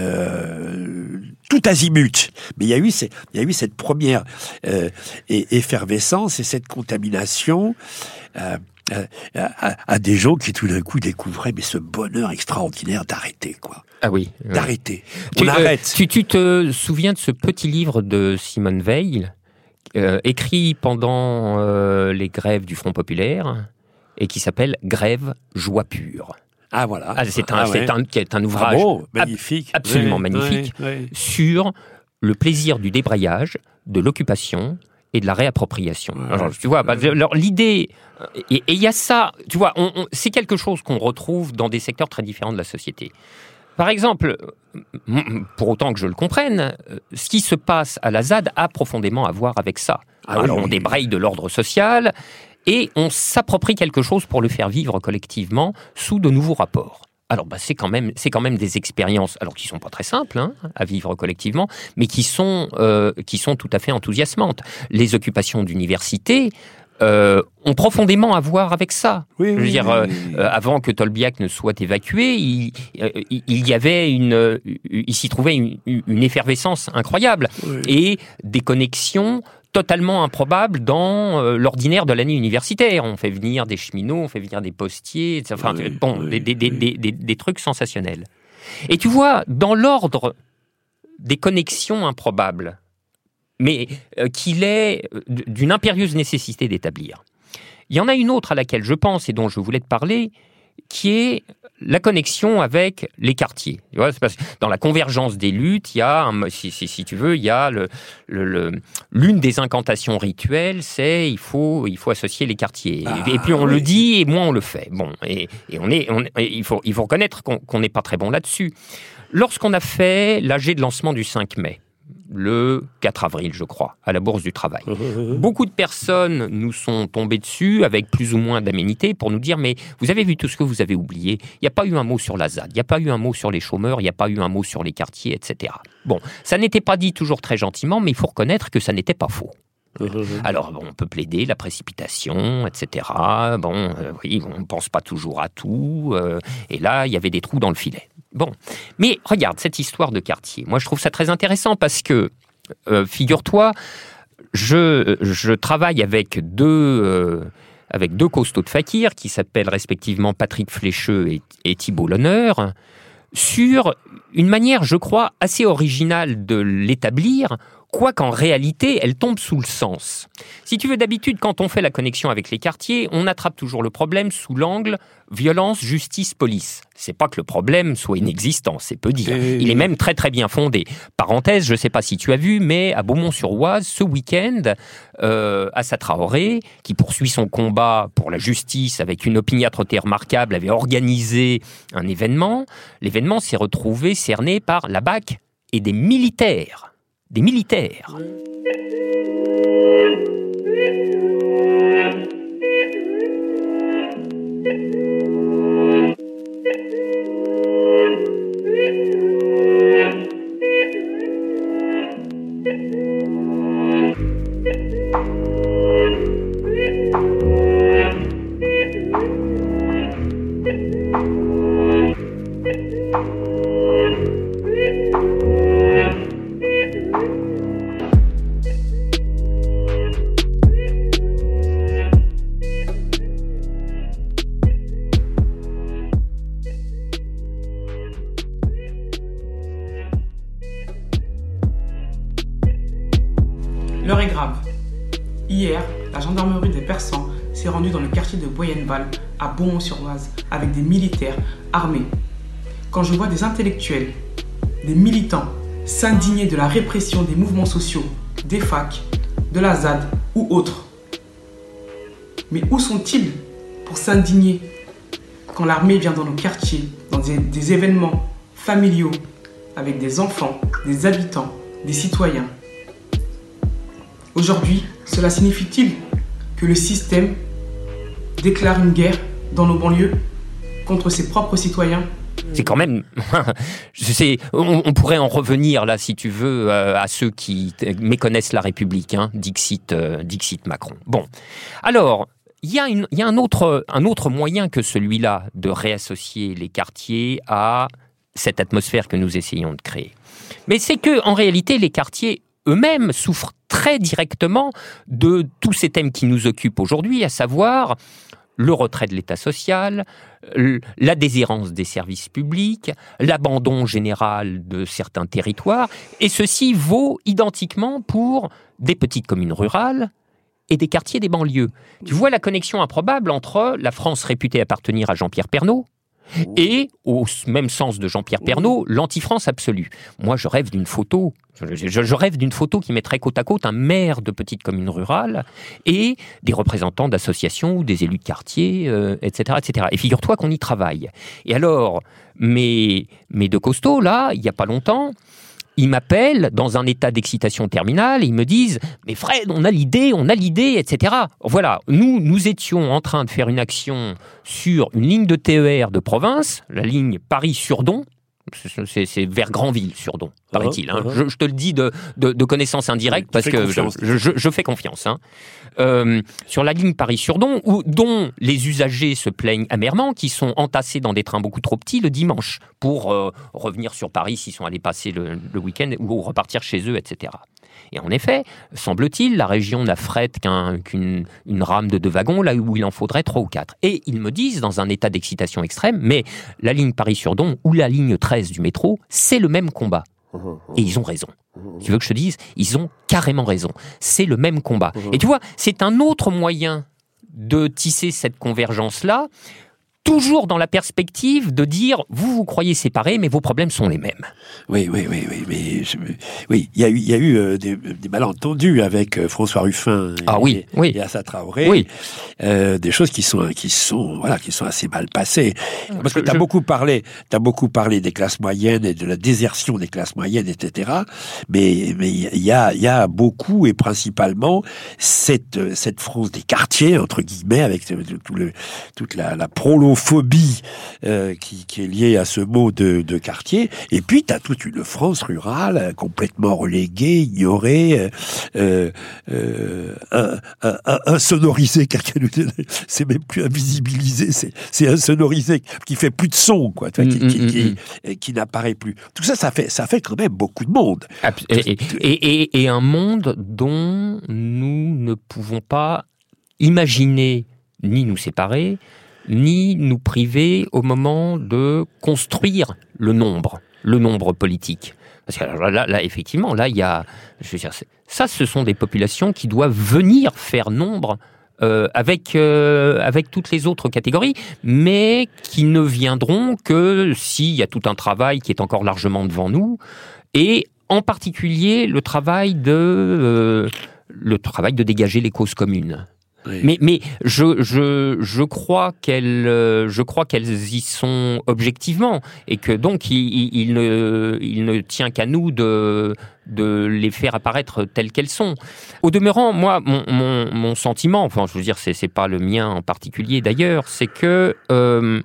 euh, tout azimut. Mais il y a eu, il y a eu cette première euh, effervescence et cette contamination euh, À, à, à des gens qui tout d'un coup découvraient mais ce bonheur extraordinaire d'arrêter quoi. Ah oui, d'arrêter. Ouais. On tu, arrête. Euh, tu, tu te souviens de ce petit livre de Simone Veil euh, écrit pendant euh, les grèves du Front populaire et qui s'appelle Grève, joie pure. Ah voilà. Ah, c'est un, ah, c'est ouais. un, c'est un ouvrage ah bon, magnifique, ab- absolument ouais, magnifique ouais, ouais. sur le plaisir du débrayage, de l'occupation et de la réappropriation. Ouais. Alors, tu vois, bah, alors, l'idée, et il y a ça, tu vois, on, on, c'est quelque chose qu'on retrouve dans des secteurs très différents de la société. Par exemple, pour autant que je le comprenne, ce qui se passe à la Z A D a profondément à voir avec ça. Ah, alors, oui, on débraye de l'ordre social et on s'approprie quelque chose pour le faire vivre collectivement sous de nouveaux rapports. Alors, bah, c'est quand même, c'est quand même des expériences, alors qui sont pas très simples hein, à vivre collectivement, mais qui sont, euh, qui sont tout à fait enthousiasmantes. Les occupations d'université euh, ont profondément à voir avec ça. Oui, Je veux oui, dire, oui, euh, oui. Euh, avant que Tolbiac ne soit évacué, il, euh, il y avait une, il s'y trouvait une, une effervescence incroyable oui. et des connexions totalement improbable dans euh, l'ordinaire de l'année universitaire. On fait venir des cheminots, on fait venir des postiers, enfin, oui, bon, oui, des, des, oui. des, des, des trucs sensationnels. Et tu vois, dans l'ordre des connexions improbables, mais euh, qu'il est d'une impérieuse nécessité d'établir, il y en a une autre à laquelle je pense et dont je voulais te parler, qui est la connexion avec les quartiers. Tu vois, c'est parce que dans la convergence des luttes, il y a, un, si, si, si tu veux, il y a le, le, le, l'une des incantations rituelles, c'est il faut, il faut associer les quartiers. Ah, et, et plus on oui. le dit, et moins on le fait. Bon, et, et on est, on, et il faut, il faut reconnaître qu'on, qu'on n'est pas très bon là-dessus. Lorsqu'on a fait l'A G de lancement du cinq mai, le quatre avril, je crois, à la Bourse du Travail. Beaucoup de personnes nous sont tombées dessus avec plus ou moins d'aménité pour nous dire « mais vous avez vu tout ce que vous avez oublié, il n'y a pas eu un mot sur la Z A D, il n'y a pas eu un mot sur les chômeurs, il n'y a pas eu un mot sur les quartiers, et cetera » Bon, ça n'était pas dit toujours très gentiment, mais il faut reconnaître que ça n'était pas faux. Alors, bon, on peut plaider la précipitation, et cetera. Bon, euh, oui, on ne pense pas toujours à tout. Euh, et là, il y avait des trous dans le filet. Bon, mais regarde, cette histoire de quartier. Moi, je trouve ça très intéressant parce que, euh, figure-toi, je, je travaille avec deux, euh, avec deux costauds de fakir qui s'appellent respectivement Patrick Flécheux et, et Thibault L'Honneur, sur une manière, je crois, assez originale de l'établir, quoiqu'en réalité, elle tombe sous le sens. Si tu veux, d'habitude, quand on fait la connexion avec les quartiers, on attrape toujours le problème sous l'angle violence, justice, police. C'est pas que le problème soit inexistant, c'est peu dire. Il est même très très bien fondé. Parenthèse, je sais pas si tu as vu, mais à Beaumont-sur-Oise, ce week-end, euh, Assa Traoré, qui poursuit son combat pour la justice avec une opiniâtreté remarquable, avait organisé un événement. L'événement s'est retrouvé cerné par la B A C et des militaires. Des militaires. L'heure est grave. Hier, la gendarmerie des Persans s'est rendue dans le quartier de Boyenval, à Beaumont-sur-Oise, avec des militaires armés. Quand je vois des intellectuels, des militants s'indigner de la répression des mouvements sociaux, des facs, de la Z A D ou autres, mais où sont-ils pour s'indigner quand l'armée vient dans nos quartiers, dans des, des événements familiaux, avec des enfants, des habitants, des citoyens? Aujourd'hui, cela signifie-t-il que le système déclare une guerre dans nos banlieues contre ses propres citoyens? C'est quand même... je sais, on, on pourrait en revenir, là, si tu veux, euh, à ceux qui méconnaissent la République, hein, Dixit, euh, Dixit Macron. Bon, alors... Il y a, une, il y a un, autre, un autre moyen que celui-là de réassocier les quartiers à cette atmosphère que nous essayons de créer. Mais c'est que, en réalité, les quartiers eux-mêmes souffrent très directement de tous ces thèmes qui nous occupent aujourd'hui, à savoir le retrait de l'État social, la déshérence des services publics, l'abandon général de certains territoires, et ceci vaut identiquement pour des petites communes rurales et des quartiers des banlieues. Tu vois la connexion improbable entre la France réputée appartenir à Jean-Pierre Pernaut et, au même sens de Jean-Pierre Pernaut, l'anti-France absolue. Moi, je rêve d'une photo, je, je, je rêve d'une photo qui mettrait côte à côte un maire de petite commune rurale et des représentants d'associations ou des élus de quartier, euh, et cetera, et cetera. Et figure-toi qu'on y travaille. Et alors, mes, mes deux costauds, là, il n'y a pas longtemps, ils m'appellent dans un état d'excitation terminale et ils me disent « Mais Fred, on a l'idée, on a l'idée, et cetera » Voilà, nous, nous étions en train de faire une action sur une ligne de T E R de province, la ligne Paris-Surdon. C'est, c'est vers Granville, Surdon, paraît-il. Hein. Uh-huh. Je, je te le dis de, de, de connaissance indirecte, parce que je, je, je fais confiance. Hein. Euh, sur la ligne Paris-Surdon, où, dont les usagers se plaignent amèrement, qui sont entassés dans des trains beaucoup trop petits le dimanche, pour euh, revenir sur Paris s'ils sont allés passer le, le week-end, ou repartir chez eux, et cetera. Et en effet, semble-t-il, la région n'a fret qu'un, qu'une une rame de deux wagons, là où il en faudrait trois ou quatre. Et ils me disent, dans un état d'excitation extrême, mais la ligne Paris-Surdon ou la ligne treize du métro, c'est le même combat. Et ils ont raison. Tu veux que je te dise? Ils ont carrément raison. C'est le même combat. Et tu vois, c'est un autre moyen de tisser cette convergence-là, toujours dans la perspective de dire vous vous croyez séparés, mais vos problèmes sont les mêmes. Oui, oui, oui, oui, mais je, oui, il y a eu, il y a eu euh, des, des malentendus avec euh, François Ruffin et, ah, oui, et, oui. et Assa Traoré, oui. euh, des choses qui sont, qui sont, voilà, qui sont assez mal passées. Parce que je, tu as je... beaucoup parlé, t'as beaucoup parlé des classes moyennes et de la désertion des classes moyennes, et cetera. Mais, mais il y a, il y a beaucoup et principalement cette, cette France des quartiers entre guillemets avec tout le, toute la, la prolo phobie euh, qui, qui est liée à ce mot de, de quartier. Et puis, tu as toute une France rurale euh, complètement reléguée, ignorée, euh, euh, un, un, un, insonorisée, c'est même plus invisibilisé, c'est, c'est insonorisé, qui fait plus de son, quoi, tu vois, qui, mmh, qui, mmh, qui, mmh. qui n'apparaît plus. Tout ça, ça fait, ça fait quand même beaucoup de monde. Et, et, et, et un monde dont nous ne pouvons pas imaginer ni nous séparer, ni nous priver au moment de construire le nombre, le nombre politique. Parce que là, là effectivement, là, il y a, je veux dire, ça, ce sont des populations qui doivent venir faire nombre euh, avec euh, avec toutes les autres catégories, mais qui ne viendront que s'il y a tout un travail qui est encore largement devant nous, et en particulier le travail de euh, le travail de dégager les causes communes. Oui. Mais, mais je, je, je crois qu'elles, je crois qu'elles y sont objectivement, et que donc il, il, il ne, il ne tient qu'à nous de, de les faire apparaître telles qu'elles sont. Au demeurant, moi, mon, mon, mon sentiment, enfin, je veux dire, c'est, c'est pas le mien en particulier d'ailleurs, c'est que euh,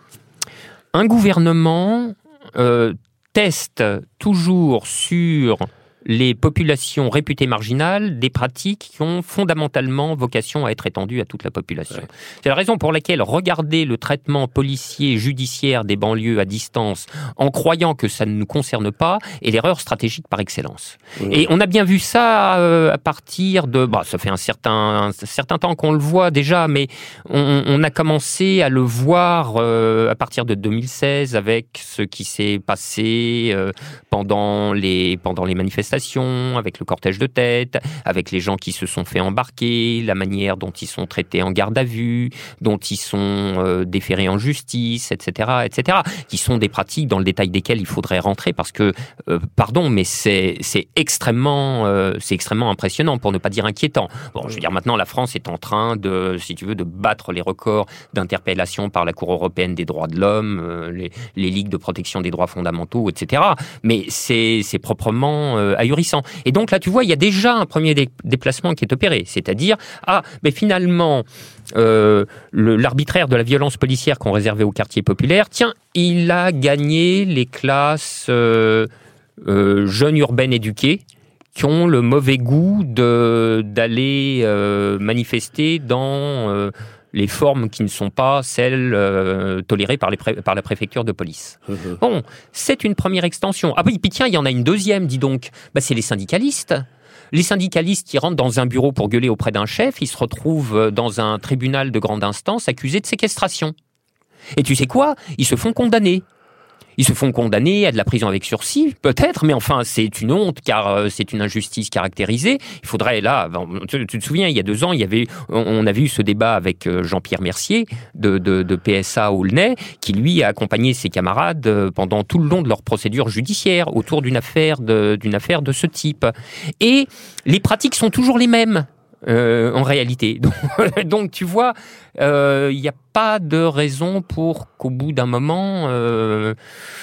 un gouvernement euh, teste toujours sur les populations réputées marginales des pratiques qui ont fondamentalement vocation à être étendues à toute la population. Ouais. C'est la raison pour laquelle regarder le traitement policier et judiciaire des banlieues à distance en croyant que ça ne nous concerne pas est l'erreur stratégique par excellence. Ouais. Et on a bien vu ça euh, à partir de... Bah, ça fait un certain, un certain temps qu'on le voit déjà, mais on, on a commencé à le voir euh, à partir de deux mille seize avec ce qui s'est passé euh, pendant les, pendant les manifestations, avec le cortège de tête, avec les gens qui se sont fait embarquer, la manière dont ils sont traités en garde à vue, dont ils sont euh, déférés en justice, et cetera, et cetera, qui sont des pratiques dans le détail desquelles il faudrait rentrer parce que, euh, pardon, mais c'est, c'est extrêmement, euh, c'est extrêmement impressionnant, pour ne pas dire inquiétant. Bon, je veux dire, maintenant, la France est en train de, si tu veux, de battre les records d'interpellation par la Cour européenne des droits de l'homme, euh, les, les ligues de protection des droits fondamentaux, et cetera. Mais c'est, c'est proprement euh, ahurissant. Et donc là, tu vois, il y a déjà un premier dé- déplacement qui est opéré, c'est-à-dire, ah, mais finalement, euh, le, l'arbitraire de la violence policière qu'on réservait aux quartiers populaires, tiens, il a gagné les classes euh, euh, jeunes urbaines éduquées, qui ont le mauvais goût de, d'aller euh, manifester dans... Euh, les formes qui ne sont pas celles euh, tolérées par, les pré- par la préfecture de police. Mmh. Bon, c'est une première extension. Ah oui, puis tiens, il y en a une deuxième, dis donc. Bah, c'est les syndicalistes. Les syndicalistes qui rentrent dans un bureau pour gueuler auprès d'un chef, ils se retrouvent dans un tribunal de grande instance accusés de séquestration. Et tu sais quoi ? Ils se font condamner. Ils se font condamner à de la prison avec sursis, peut-être, mais enfin, c'est une honte, car euh, c'est une injustice caractérisée. Il faudrait, là, tu, tu te souviens, il y a deux ans, il y avait, on, on avait eu ce débat avec euh, Jean-Pierre Mercier, de, de, de P S A Aulnay, qui, lui, a accompagné ses camarades euh, pendant tout le long de leur procédure judiciaire, autour d'une affaire de, d'une affaire de ce type. Et les pratiques sont toujours les mêmes. Euh, en réalité. Donc, donc tu vois, il euh, n'y a pas de raison pour qu'au bout d'un moment, euh,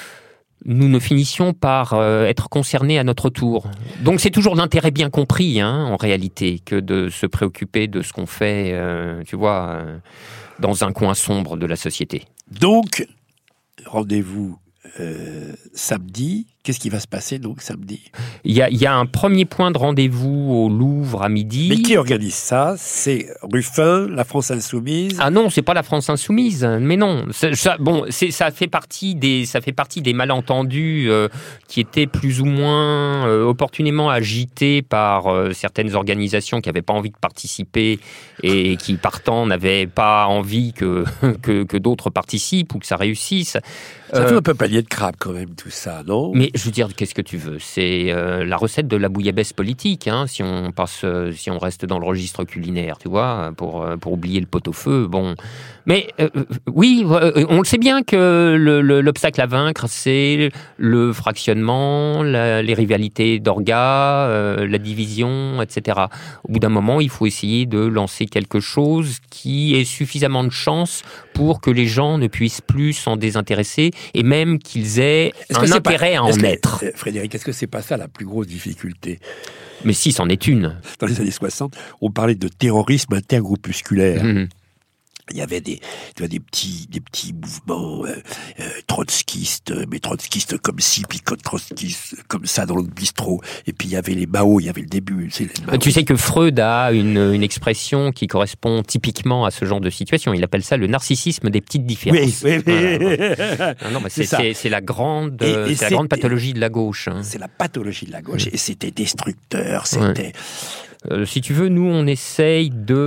nous ne finissions par euh, être concernés à notre tour. Donc c'est toujours l'intérêt bien compris, hein, en réalité, que de se préoccuper de ce qu'on fait, euh, tu vois, euh, dans un coin sombre de la société. Donc, rendez-vous euh, samedi. Qu'est-ce qui va se passer donc samedi ? Il y a, il y a un premier point de rendez-vous au Louvre à midi. Mais qui organise ça ? C'est Ruffin, la France Insoumise ? Ah non, c'est pas la France Insoumise. Mais non, c'est, ça, bon, c'est, ça fait partie des, ça fait partie des malentendus euh, qui étaient plus ou moins euh, opportunément agités par euh, certaines organisations qui n'avaient pas envie de participer et qui partant n'avaient pas envie que que, que d'autres participent ou que ça réussisse. Ça euh, fait un peu panier de crabe quand même tout ça, non ? Mais mais je veux dire, qu'est-ce que tu veux ? C'est euh, la recette de la bouillabaisse politique, hein, si on passe, euh, si on reste dans le registre culinaire, tu vois, pour euh, pour oublier le pot-au-feu. Bon, mais euh, oui, euh, on le sait bien que le, le, l'obstacle à vaincre, c'est le fractionnement, la, les rivalités d'orgas, euh, la division, et cetera. Au bout d'un moment, il faut essayer de lancer quelque chose qui ait suffisamment de chance pour que les gens ne puissent plus s'en désintéresser et même qu'ils aient est-ce un intérêt pas, à en que, être. Frédéric, est-ce que c'est pas ça la plus grosse difficulté ? Mais si, c'en est une. Dans les années soixante, on parlait de terrorisme intergroupusculaire. Mmh. Il y avait des, tu vois, des petits, des petits mouvements euh, euh, trotskistes, mais trotskistes comme ci, puis trotskistes comme ça dans le bistrot. Et puis il y avait les Mao, il y avait le début. C'est les tu sais que Freud a une, une expression qui correspond typiquement à ce genre de situation. Il appelle ça le narcissisme des petites différences. Oui, oui, oui. Voilà. Non, non, mais c'est, c'est, c'est, c'est la grande, et, et c'est la grande pathologie de la gauche. Hein. C'est la pathologie de la gauche. Et c'était destructeur. C'était. Ouais. Euh, si tu veux, nous, on essaye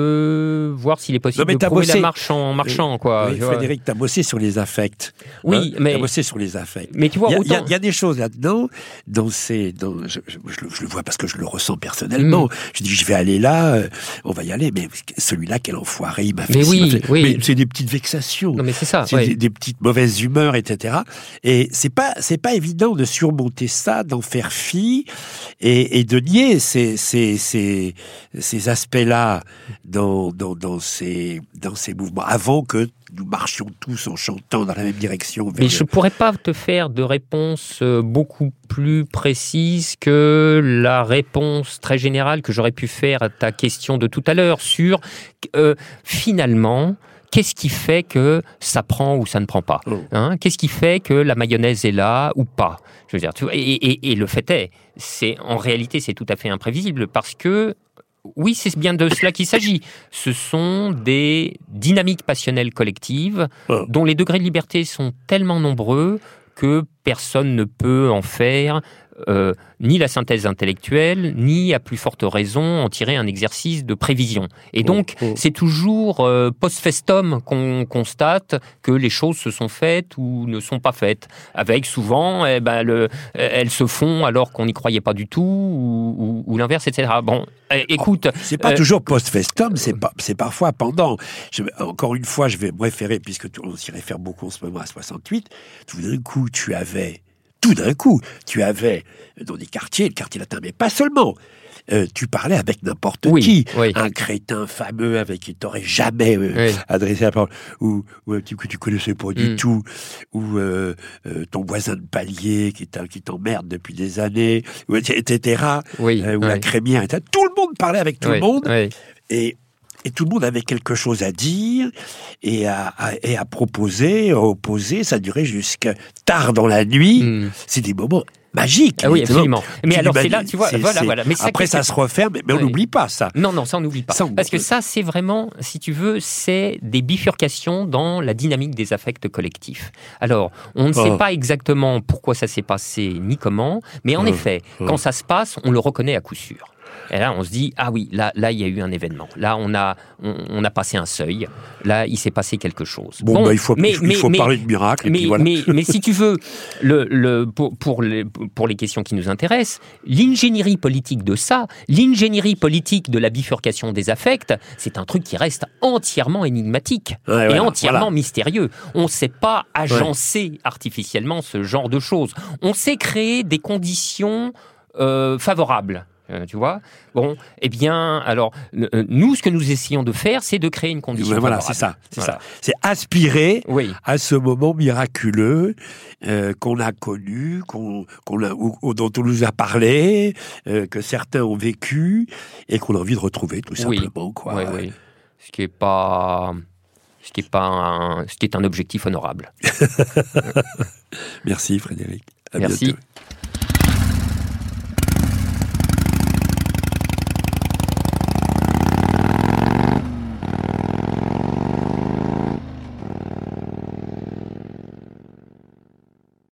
de voir s'il est possible non, de prouver bossé. la marche en marchant, quoi. Oui, Frédéric, t'as bossé sur les affects. Oui, hein mais... T'as bossé sur les affects. Mais tu vois, il y a, autant... il y a des choses là-dedans, dans ces... Dans, je, je, je, je le vois parce que je le ressens personnellement. Mmh. Je dis, je vais aller là, euh, on va y aller, mais celui-là, quel enfoiré, il m'a fait... Mais oui, fait, oui. Mais c'est des petites vexations. Non, mais c'est ça. C'est ouais. des, des petites mauvaises humeurs, et cetera. Et c'est pas, c'est pas évident de surmonter ça, d'en faire fi, et, et de nier ces, ces, ces, ces aspects-là dans, dans, dans, ces, dans ces mouvements, avant que nous marchions tous en chantant dans la même direction. Mais je ne pourrais pas te faire de réponse beaucoup plus précise que la réponse très générale que j'aurais pu faire à ta question de tout à l'heure sur, euh, finalement... Qu'est-ce qui fait que ça prend ou ça ne prend pas hein ? Qu'est-ce qui fait que la mayonnaise est là ou pas ? Je veux dire, tu vois, et, et, et le fait est, c'est, en réalité, c'est tout à fait imprévisible parce que, oui, c'est bien de cela qu'il s'agit. Ce sont des dynamiques passionnelles collectives oh. dont les degrés de liberté sont tellement nombreux que personne ne peut en faire euh, ni la synthèse intellectuelle, ni à plus forte raison en tirer un exercice de prévision. Et donc, oh, oh. c'est toujours euh, post festum qu'on constate que les choses se sont faites ou ne sont pas faites, avec souvent, eh ben, le, elles se font alors qu'on n'y croyait pas du tout, ou, ou, ou l'inverse, et cetera. Bon, eh, écoute... Oh, c'est pas euh, toujours post festum, c'est, pas, c'est parfois pendant. Je, encore une fois, je vais me référer, puisque on s'y réfère beaucoup en ce moment à soixante-huit, tout d'un coup, tu avais... Tout d'un coup, tu avais dans des quartiers, le quartier latin, mais pas seulement, euh, tu parlais avec n'importe oui, qui. Oui. Un crétin fameux avec qui tu n'aurais jamais euh, oui. adressé la parole, ou, ou un type que tu connaissais pas du mm. tout, ou euh, euh, ton voisin de palier qui, qui t'emmerde depuis des années, et cetera. Oui, euh, ou oui. la crémière, et cetera. Tout le monde parlait avec tout oui, le monde. Oui. Et... Et tout le monde avait quelque chose à dire et à, à, et à proposer, à opposer. Ça durait jusqu'à tard dans la nuit. Mm. C'est des moments magiques. Ah oui, absolument. Mais alors, c'est là, tu vois, c'est, voilà, c'est... voilà. Mais ça, après, ça se referme, mais, mais on oui. n'oublie pas ça. Non, non, ça, on n'oublie pas. Ça, on... Parce que ça, c'est vraiment, si tu veux, c'est des bifurcations dans la dynamique des affects collectifs. Alors, on ne oh. sait pas exactement pourquoi ça s'est passé, ni comment, mais en oh. effet, oh. quand ça se passe, on le reconnaît à coup sûr. Et là, on se dit, ah oui, là, là, il y a eu un événement. Là, on a, on, on a passé un seuil. Là, il s'est passé quelque chose. Bon, bon bah, il faut, mais, il faut, mais, il faut mais, parler de miracle. Mais, et puis voilà. mais, mais si tu veux, le, le, pour, pour, les, pour les questions qui nous intéressent, l'ingénierie politique de ça, l'ingénierie politique de la bifurcation des affects, c'est un truc qui reste entièrement énigmatique ouais, et voilà, entièrement voilà. mystérieux. On ne sait pas agencer ouais. artificiellement ce genre de choses. On sait créer des conditions euh, favorables. Euh, tu vois ? Bon, eh bien, alors, euh, nous, ce que nous essayons de faire, c'est de créer une condition. Ouais, voilà, favorable. c'est ça. C'est voilà. ça. C'est aspirer oui. à ce moment miraculeux euh, qu'on a connu, qu'on, qu'on a, ou, dont on nous a parlé, euh, que certains ont vécu et qu'on a envie de retrouver, tout simplement. Oui. Quoi. Oui, oui. Ce qui est pas, ce qui est pas, un, ce qui est un objectif honorable. Merci, Frédéric. À Merci. bientôt.